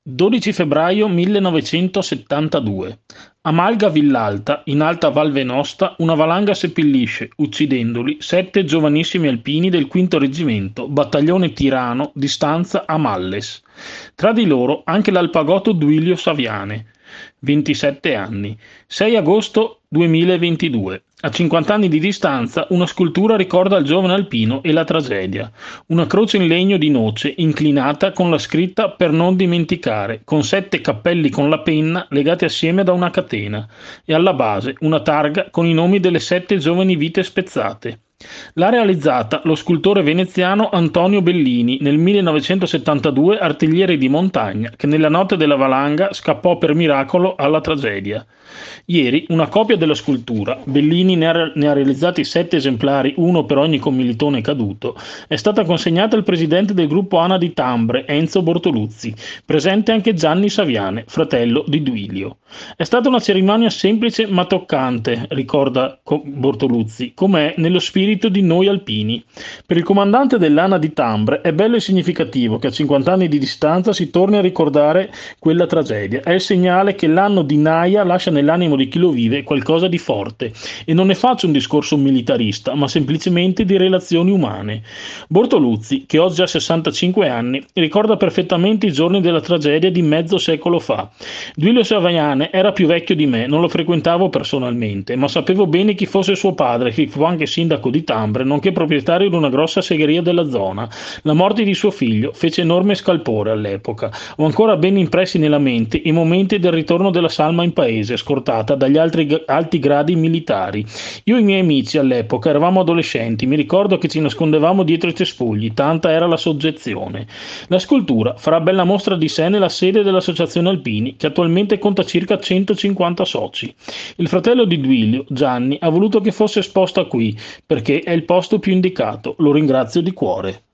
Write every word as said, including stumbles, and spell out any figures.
dodici febbraio millenovecentosettantadue. A Malga Villalta, in Alta Val Venosta, una valanga seppellisce, uccidendoli, sette giovanissimi alpini del quinto reggimento, battaglione Tirano, di stanza a Malles. Tra di loro anche l'alpagotto Duilio Saviane, ventisette anni. sei agosto duemilaventidue. A cinquanta anni di distanza, una scultura ricorda il giovane alpino e la tragedia. Una croce in legno di noce, inclinata con la scritta "Per non dimenticare", con sette cappelli con la penna legati assieme da una catena, e alla base una targa con i nomi delle sette giovani vite spezzate. L'ha realizzata lo scultore veneziano Antonio Bellini nel millenovecentosettantadue, artigliere di montagna, che nella notte della valanga scappò per miracolo alla tragedia. Ieri una copia della scultura, Bellini ne ha, ne ha realizzati sette esemplari, uno per ogni commilitone caduto, è stata consegnata al presidente del gruppo ANA di Tambre, Enzo Bortoluzzi, presente anche Gianni Saviane, fratello di Duilio. È stata una cerimonia semplice ma toccante, ricorda Bortoluzzi, com'è nello spirito di noi alpini. Per il comandante dell'ANA di Tambre è bello e significativo che a cinquanta anni di distanza si torni a ricordare quella tragedia. È il segnale che l'anno di Naia lascia nell'animo di chi lo vive qualcosa di forte. E non ne faccio un discorso militarista, ma semplicemente di relazioni umane. Bortoluzzi, che oggi ha sessantacinque anni, ricorda perfettamente i giorni della tragedia di mezzo secolo fa. Duilio Saviane era più vecchio di me, non lo frequentavo personalmente, ma sapevo bene chi fosse suo padre, che fu anche sindaco di Tambre, nonché proprietario di una grossa segheria della zona. La morte di suo figlio fece enorme scalpore all'epoca. Ho ancora ben impressi nella mente i momenti del ritorno della salma in paese, scortata dagli altri alti gradi militari. Io e i miei amici all'epoca eravamo adolescenti, mi ricordo che ci nascondevamo dietro i cespugli, tanta era la soggezione. La scultura farà bella mostra di sé nella sede dell'Associazione Alpini, che attualmente conta circa centocinquanta soci. Il fratello di Duilio, Gianni, ha voluto che fosse esposta qui, perché è il posto più indicato. Lo ringrazio di cuore.